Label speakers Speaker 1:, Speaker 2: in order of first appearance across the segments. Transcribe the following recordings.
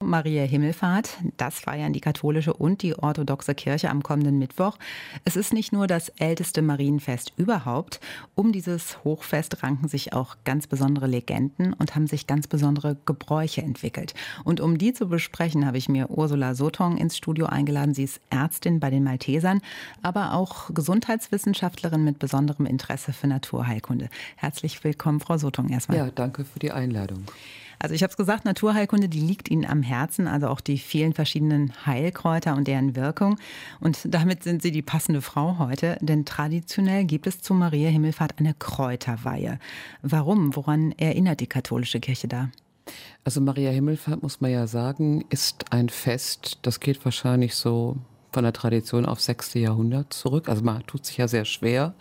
Speaker 1: Maria Himmelfahrt. Das feiern die katholische und die orthodoxe Kirche am kommenden Mittwoch. Es ist nicht nur das älteste Marienfest überhaupt. Um dieses Hochfest ranken sich auch ganz besondere Legenden und haben sich ganz besondere Gebräuche entwickelt. Und um die zu besprechen, habe ich mir Ursula Sotong ins Studio eingeladen. Sie ist Ärztin bei den Maltesern, aber auch Gesundheitswissenschaftlerin mit besonderem Interesse für Naturheilkunde. Herzlich willkommen, Frau Sotong, erstmal.
Speaker 2: Ja, danke für die Einladung.
Speaker 1: Also ich habe es gesagt, Naturheilkunde, die liegt Ihnen am Herzen, also auch die vielen verschiedenen Heilkräuter und deren Wirkung. Und damit sind Sie die passende Frau heute, denn traditionell gibt es zu Maria Himmelfahrt eine Kräuterweihe. Warum? Woran erinnert die katholische Kirche da?
Speaker 2: Also Maria Himmelfahrt, muss man ja sagen, ist ein Fest, das geht wahrscheinlich so von der Tradition auf 6. Jahrhundert zurück. Also man tut sich ja sehr schwer.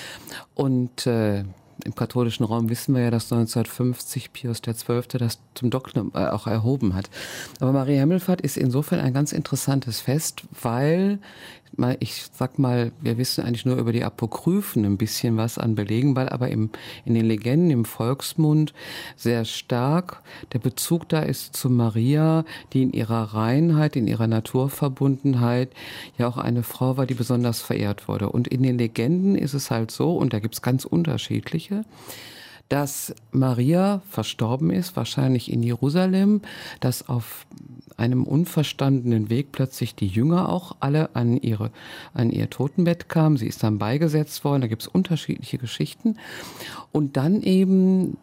Speaker 2: Und im katholischen Raum wissen wir ja, dass 1950 Pius XII. Das zum Doktor auch erhoben hat. Aber Maria Himmelfahrt ist insofern ein ganz interessantes Fest, weil, ich sag mal, wir wissen eigentlich nur über die Apokryphen ein bisschen was an Belegen, weil aber in den Legenden, im Volksmund sehr stark der Bezug da ist zu Maria, die in ihrer Reinheit, in ihrer Naturverbundenheit ja auch eine Frau war, die besonders verehrt wurde. Und in den Legenden ist es halt so, und da gibt's ganz unterschiedliche, dass Maria verstorben ist, wahrscheinlich in Jerusalem, dass auf einem unverstandenen Weg plötzlich die Jünger auch alle an ihr Totenbett kamen. Sie ist dann beigesetzt worden, da gibt es unterschiedliche Geschichten. Und dann eben,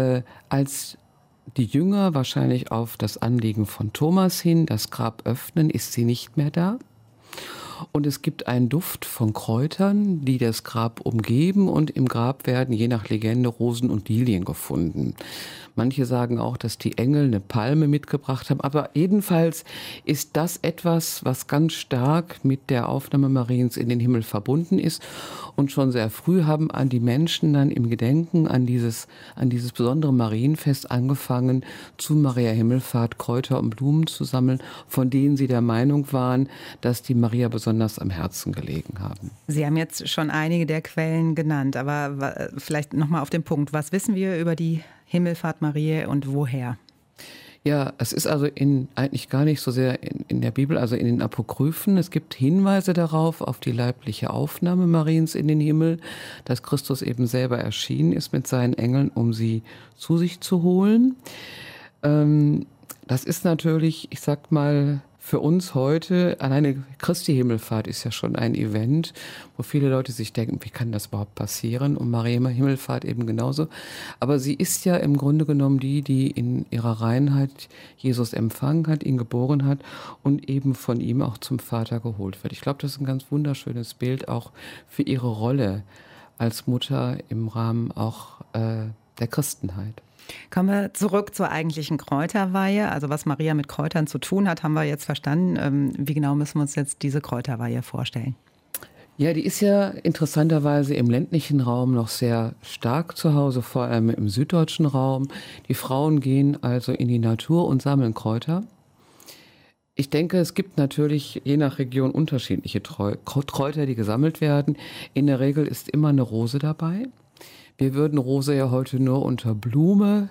Speaker 2: als die Jünger wahrscheinlich auf das Anliegen von Thomas hin das Grab öffnen, ist sie nicht mehr da. Und es gibt einen Duft von Kräutern, die das Grab umgeben, und im Grab werden je nach Legende Rosen und Lilien gefunden. Manche sagen auch, dass die Engel eine Palme mitgebracht haben. Aber jedenfalls ist das etwas, was ganz stark mit der Aufnahme Mariens in den Himmel verbunden ist. Und schon sehr früh haben an die Menschen dann im Gedenken an dieses besondere Marienfest angefangen, zu Maria Himmelfahrt Kräuter und Blumen zu sammeln, von denen sie der Meinung waren, dass die Maria besonders am Herzen gelegen haben.
Speaker 1: Sie haben jetzt schon einige der Quellen genannt, aber vielleicht nochmal auf den Punkt. Was wissen wir über die Himmelfahrt Mariä und woher?
Speaker 2: Ja, es ist also eigentlich gar nicht so sehr in der Bibel, also in den Apokryphen. Es gibt Hinweise darauf, auf die leibliche Aufnahme Mariens in den Himmel, dass Christus eben selber erschienen ist mit seinen Engeln, um sie zu sich zu holen. Das ist natürlich, ich sag mal, für uns heute, alleine Christi Himmelfahrt ist ja schon ein Event, wo viele Leute sich denken, wie kann das überhaupt passieren? Und Maria Himmelfahrt eben genauso. Aber sie ist ja im Grunde genommen die in ihrer Reinheit Jesus empfangen hat, ihn geboren hat und eben von ihm auch zum Vater geholt wird. Ich glaube, das ist ein ganz wunderschönes Bild auch für ihre Rolle als Mutter im Rahmen auch der Christenheit.
Speaker 1: Kommen wir zurück zur eigentlichen Kräuterweihe. Also was Maria mit Kräutern zu tun hat, haben wir jetzt verstanden. Wie genau müssen wir uns jetzt diese Kräuterweihe vorstellen?
Speaker 2: Ja, die ist ja interessanterweise im ländlichen Raum noch sehr stark zu Hause, vor allem im süddeutschen Raum. Die Frauen gehen also in die Natur und sammeln Kräuter. Ich denke, es gibt natürlich je nach Region unterschiedliche Kräuter, die gesammelt werden. In der Regel ist immer eine Rose dabei. Wir würden Rose ja heute nur unter Blume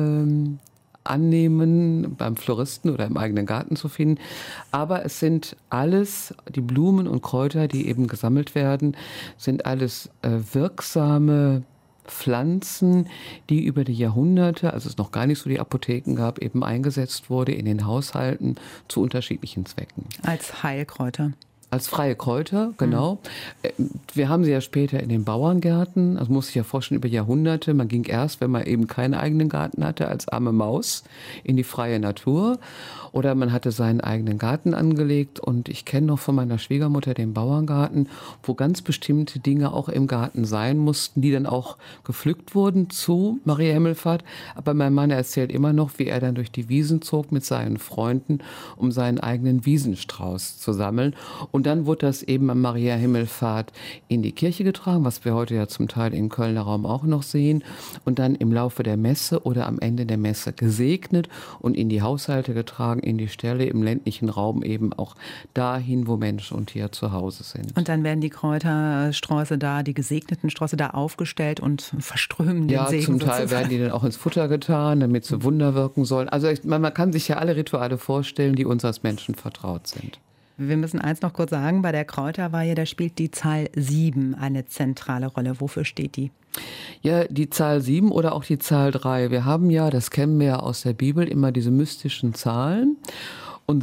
Speaker 2: annehmen, beim Floristen oder im eigenen Garten zu finden. Aber es sind alles, die Blumen und Kräuter, die eben gesammelt werden, sind alles wirksame Pflanzen, die über die Jahrhunderte, als es noch gar nicht so die Apotheken gab, eben eingesetzt wurde in den Haushalten zu unterschiedlichen Zwecken.
Speaker 1: Als Heilkräuter.
Speaker 2: Als freie Kräuter, genau. Wir haben sie ja später in den Bauerngärten, also muss ich ja vorstellen, über Jahrhunderte. Man ging erst, wenn man eben keinen eigenen Garten hatte, als arme Maus in die freie Natur. Oder man hatte seinen eigenen Garten angelegt. Und ich kenne noch von meiner Schwiegermutter den Bauerngarten, wo ganz bestimmte Dinge auch im Garten sein mussten, die dann auch gepflückt wurden zu Maria Himmelfahrt. Aber mein Mann erzählt immer noch, wie er dann durch die Wiesen zog mit seinen Freunden, um seinen eigenen Wiesenstrauß zu sammeln. Und Und dann wurde das eben am Maria Himmelfahrt in die Kirche getragen, was wir heute ja zum Teil im Kölner Raum auch noch sehen. Und dann im Laufe der Messe oder am Ende der Messe gesegnet und in die Haushalte getragen, in die Ställe, im ländlichen Raum eben auch dahin, wo Mensch und Tier zu Hause sind.
Speaker 1: Und dann werden die Kräutersträuße da, die gesegneten Sträuße da aufgestellt und verströmen den Segen.
Speaker 2: Ja, zum Teil werden die dann auch ins Futter getan, damit sie Wunder wirken sollen. Also man kann sich ja alle Rituale vorstellen, die uns als Menschen vertraut sind.
Speaker 1: Wir müssen eins noch kurz sagen, bei der Kräuterweihe, da spielt die Zahl 7 eine zentrale Rolle. Wofür steht die?
Speaker 2: Ja, die Zahl 7 oder auch die Zahl 3. Wir haben ja, das kennen wir ja aus der Bibel, immer diese mystischen Zahlen. Und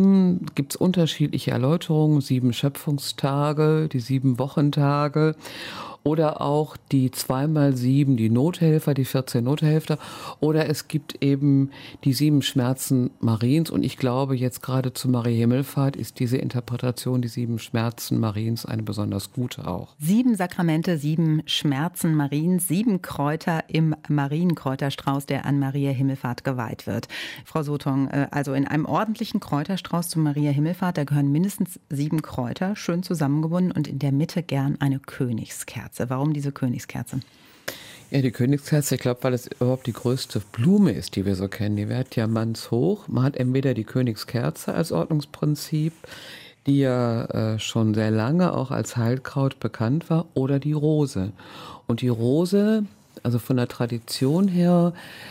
Speaker 2: 7 gibt es unterschiedliche Erläuterungen, 7 Schöpfungstage, die 7 Wochentage. Oder auch die 2x7, die Nothelfer, die 14 Nothelfer. Oder es gibt eben die 7 Schmerzen Mariens. Und ich glaube, jetzt gerade zu Maria Himmelfahrt ist diese Interpretation, die 7 Schmerzen Mariens, eine besonders gute auch.
Speaker 1: 7 Sakramente, 7 Schmerzen Mariens, 7 Kräuter im Marienkräuterstrauß, der an Maria Himmelfahrt geweiht wird. Frau Sotong, also in einem ordentlichen Kräuterstrauß zu Maria Himmelfahrt, da gehören mindestens 7 Kräuter, schön zusammengebunden und in der Mitte gern eine Königskerze. Warum diese Königskerze?
Speaker 2: Ja, die Königskerze, ich glaube, weil es überhaupt die größte Blume ist, die wir so kennen. Die wird ja mannshoch. Man hat entweder die Königskerze als Ordnungsprinzip, die ja schon sehr lange auch als Heilkraut bekannt war, oder die Rose. Und die Rose, also von der Tradition her,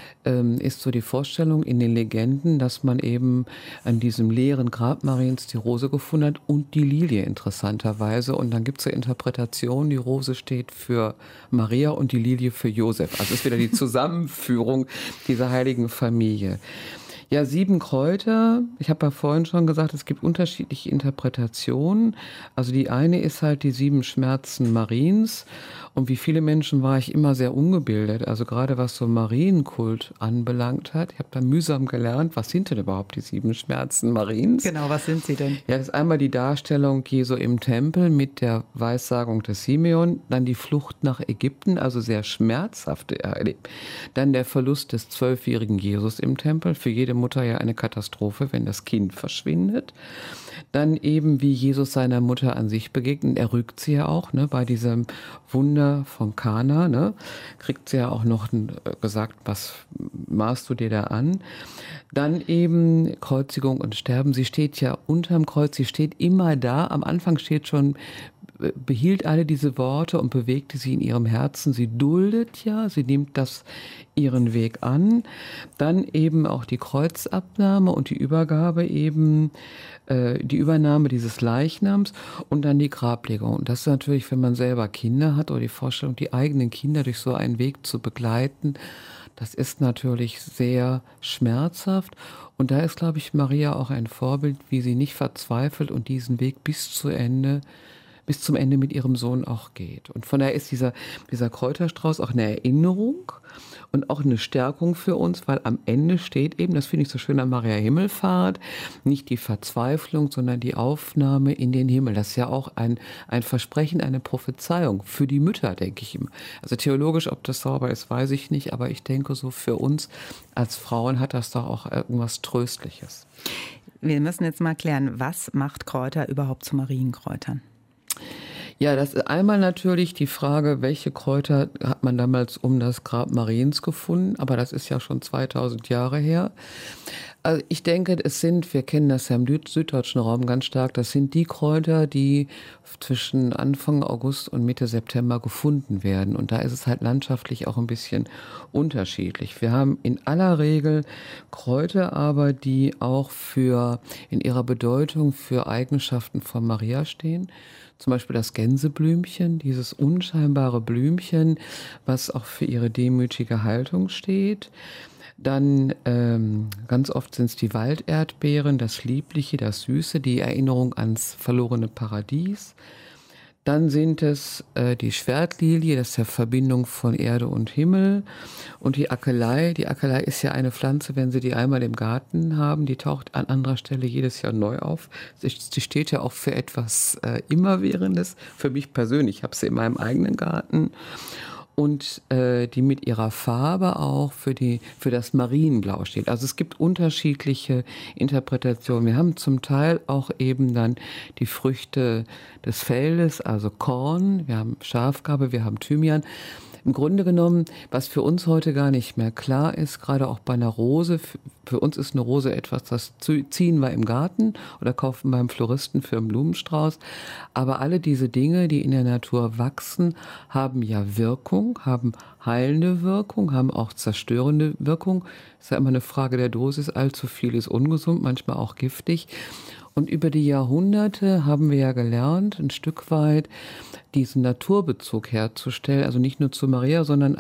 Speaker 2: ist so die Vorstellung in den Legenden, dass man eben an diesem leeren Grab Mariens die Rose gefunden hat und die Lilie interessanterweise. Und dann gibt es so Interpretationen, die Rose steht für Maria und die Lilie für Josef. Also ist wieder die Zusammenführung dieser heiligen Familie. Ja, 7 Kräuter. Ich habe ja vorhin schon gesagt, es gibt unterschiedliche Interpretationen. Also die eine ist halt die 7 Schmerzen Mariens. Und wie viele Menschen war ich immer sehr ungebildet. Also gerade was so Marienkult anbelangt hat. Ich habe da mühsam gelernt, was sind denn überhaupt die 7 Schmerzen Mariens?
Speaker 1: Genau, was sind sie denn?
Speaker 2: Ja, das ist einmal die Darstellung Jesu im Tempel mit der Weissagung des Simeon. Dann die Flucht nach Ägypten, also sehr schmerzhafte erlebt. Dann der Verlust des 12-jährigen Jesus im Tempel. Für jede Mutter ja eine Katastrophe, wenn das Kind verschwindet. Dann eben, wie Jesus seiner Mutter an sich begegnet. Er rügt sie ja auch, ne, bei diesem Wunder von Kana. Ne, kriegt sie ja auch noch gesagt, was maßt du dir da an? Dann eben Kreuzigung und Sterben. Sie steht ja unterm Kreuz, sie steht immer da. Am Anfang steht schon, behielt alle diese Worte und bewegte sie in ihrem Herzen. Sie duldet ja, sie nimmt das ihren Weg an. Dann eben auch die Kreuzabnahme und die Übergabe eben, die Übernahme dieses Leichnams und dann die Grablegung. Und das ist natürlich, wenn man selber Kinder hat oder die Vorstellung, die eigenen Kinder durch so einen Weg zu begleiten, das ist natürlich sehr schmerzhaft. Und da ist, glaube ich, Maria auch ein Vorbild, wie sie nicht verzweifelt und diesen Weg bis zum Ende mit ihrem Sohn auch geht. Und von daher ist dieser Kräuterstrauß auch eine Erinnerung und auch eine Stärkung für uns, weil am Ende steht eben, das finde ich so schön an Maria Himmelfahrt, nicht die Verzweiflung, sondern die Aufnahme in den Himmel. Das ist ja auch ein Versprechen, eine Prophezeiung für die Mütter, denke ich. Also theologisch, ob das sauber ist, weiß ich nicht, aber ich denke, so für uns als Frauen hat das doch auch irgendwas Tröstliches.
Speaker 1: Wir müssen jetzt mal klären, was macht Kräuter überhaupt zu Marienkräutern?
Speaker 2: Ja, das ist einmal natürlich die Frage, welche Kräuter hat man damals um das Grab Mariens gefunden, aber das ist ja schon 2000 Jahre her. Also ich denke, wir kennen das ja im süddeutschen Raum ganz stark, das sind die Kräuter, die zwischen Anfang August und Mitte September gefunden werden. Und da ist es halt landschaftlich auch ein bisschen unterschiedlich. Wir haben in aller Regel Kräuter, aber die auch in ihrer Bedeutung für Eigenschaften von Maria stehen. Zum Beispiel das Gänseblümchen, dieses unscheinbare Blümchen, was auch für ihre demütige Haltung steht. Dann ganz oft sind es die Walderdbeeren, das Liebliche, das Süße, die Erinnerung ans verlorene Paradies. Dann sind es die Schwertlilie, das ist ja Verbindung von Erde und Himmel. Und die Akelei. Die Akelei ist ja eine Pflanze, wenn Sie die einmal im Garten haben, die taucht an anderer Stelle jedes Jahr neu auf. Sie steht ja auch für etwas Immerwährendes. Für mich persönlich, ich habe sie in meinem eigenen Garten. und die mit ihrer Farbe auch für das Marienblau steht. Also es gibt unterschiedliche Interpretationen. Wir haben zum Teil auch eben dann die Früchte des Feldes, also Korn, wir haben Schafgarbe, wir haben Thymian. Im Grunde genommen, was für uns heute gar nicht mehr klar ist, gerade auch bei einer Rose, für uns ist eine Rose etwas, das ziehen wir im Garten oder kaufen beim Floristen für einen Blumenstrauß. Aber alle diese Dinge, die in der Natur wachsen, haben ja Wirkung, haben heilende Wirkung, haben auch zerstörende Wirkung. Es ist ja immer eine Frage der Dosis, allzu viel ist ungesund, manchmal auch giftig. Und über die Jahrhunderte haben wir ja gelernt, ein Stück weit diesen Naturbezug herzustellen, also nicht nur zu Maria, sondern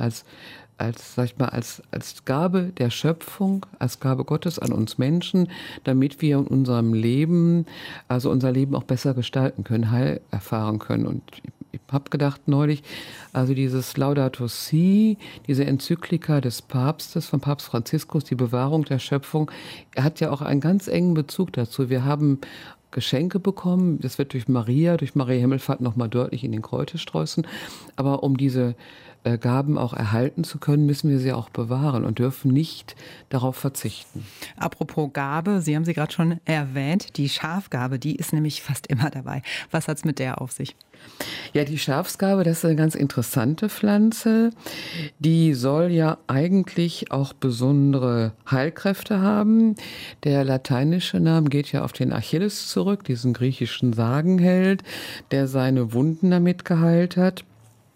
Speaker 2: sag ich mal, als Gabe der Schöpfung, als Gabe Gottes an uns Menschen, damit wir in unserem Leben, also unser Leben auch besser gestalten können, Heil erfahren können. Und ich habe gedacht neulich, also dieses Laudato Si, diese Enzyklika des Papstes, von Papst Franziskus, die Bewahrung der Schöpfung, er hat ja auch einen ganz engen Bezug dazu. Wir haben Geschenke bekommen, das wird durch Maria Himmelfahrt nochmal deutlich in den Kräutersträußen, aber um diese Gaben auch erhalten zu können, müssen wir sie auch bewahren und dürfen nicht darauf verzichten.
Speaker 1: Apropos Gabe, Sie haben sie gerade schon erwähnt, die Schafgarbe, die ist nämlich fast immer dabei. Was hat es mit der auf sich?
Speaker 2: Ja, die Schafsgarbe, das ist eine ganz interessante Pflanze. Die soll ja eigentlich auch besondere Heilkräfte haben. Der lateinische Name geht ja auf den Achilles zurück, diesen griechischen Sagenheld, der seine Wunden damit geheilt hat.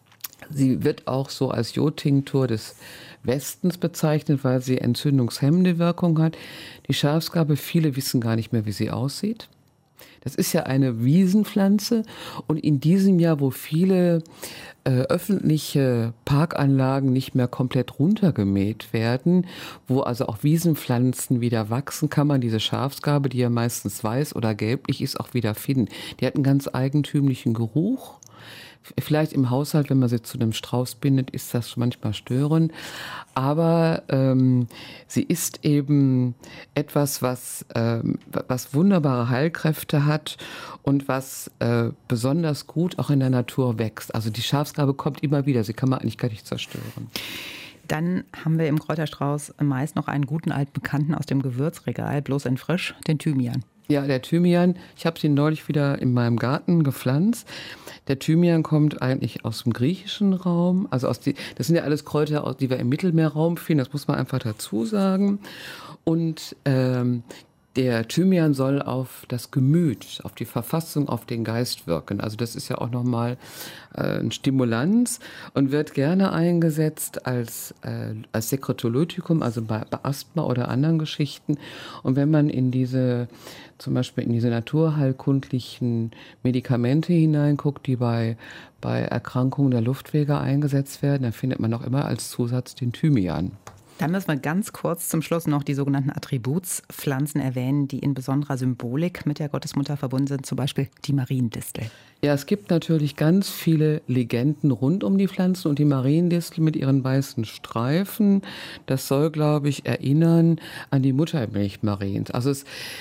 Speaker 2: Sie wird auch so als Jodtinktur des Westens bezeichnet, weil sie entzündungshemmende Wirkung hat. Die Schafsgarbe, viele wissen gar nicht mehr, wie sie aussieht. Das ist ja eine Wiesenpflanze und in diesem Jahr, wo viele öffentliche Parkanlagen nicht mehr komplett runtergemäht werden, wo also auch Wiesenpflanzen wieder wachsen, kann man diese Schafsgarbe, die ja meistens weiß oder gelblich ist, auch wieder finden. Die hat einen ganz eigentümlichen Geruch. Vielleicht im Haushalt, wenn man sie zu einem Strauß bindet, ist das manchmal störend. Aber sie ist eben etwas, was wunderbare Heilkräfte hat und was besonders gut auch in der Natur wächst. Also die Schafsgarbe kommt immer wieder, sie kann man eigentlich gar nicht zerstören.
Speaker 1: Dann haben wir im Kräuterstrauß meist noch einen guten alten Bekannten aus dem Gewürzregal, bloß in frisch, den Thymian.
Speaker 2: Ja, der Thymian, ich habe ihn neulich wieder in meinem Garten gepflanzt. Der Thymian kommt eigentlich aus dem griechischen Raum. Also das sind ja alles Kräuter, die wir im Mittelmeerraum finden, das muss man einfach dazu sagen. Und der Thymian soll auf das Gemüt, auf die Verfassung, auf den Geist wirken. Also das ist ja auch nochmal ein Stimulanz und wird gerne eingesetzt als Sekrotolytikum, also bei Asthma oder anderen Geschichten. Und wenn man zum Beispiel in diese naturheilkundlichen Medikamente hineinguckt, die bei Erkrankungen der Luftwege eingesetzt werden, dann findet man auch immer als Zusatz den Thymian.
Speaker 1: Dann müssen wir ganz kurz zum Schluss noch die sogenannten Attributspflanzen erwähnen, die in besonderer Symbolik mit der Gottesmutter verbunden sind, zum Beispiel die Mariendistel.
Speaker 2: Ja, es gibt natürlich ganz viele Legenden rund um die Pflanzen und die Mariendistel mit ihren weißen Streifen, das soll, glaube ich, erinnern an die Muttermilch Mariens. Also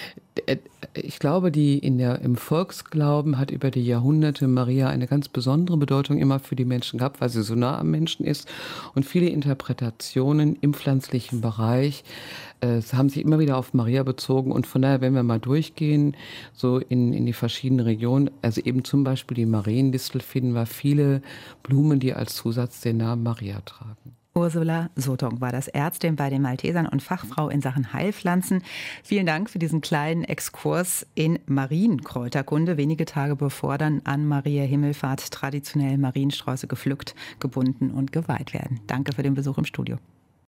Speaker 2: ich glaube, im Volksglauben hat über die Jahrhunderte Maria eine ganz besondere Bedeutung immer für die Menschen gehabt, weil sie so nah am Menschen ist. Und viele Interpretationen im pflanzlichen Bereich haben sich immer wieder auf Maria bezogen. Und von daher, wenn wir mal durchgehen, so in die verschiedenen Regionen, also eben zum Beispiel die Mariendistel, finden wir viele Blumen, die als Zusatz den Namen Maria tragen.
Speaker 1: Ursula Sotong war das Ärztin bei den Maltesern und Fachfrau in Sachen Heilpflanzen. Vielen Dank für diesen kleinen Exkurs in Marienkräuterkunde. Wenige Tage bevor dann an Maria Himmelfahrt traditionell Mariensträuße gepflückt, gebunden und geweiht werden. Danke für den Besuch im Studio.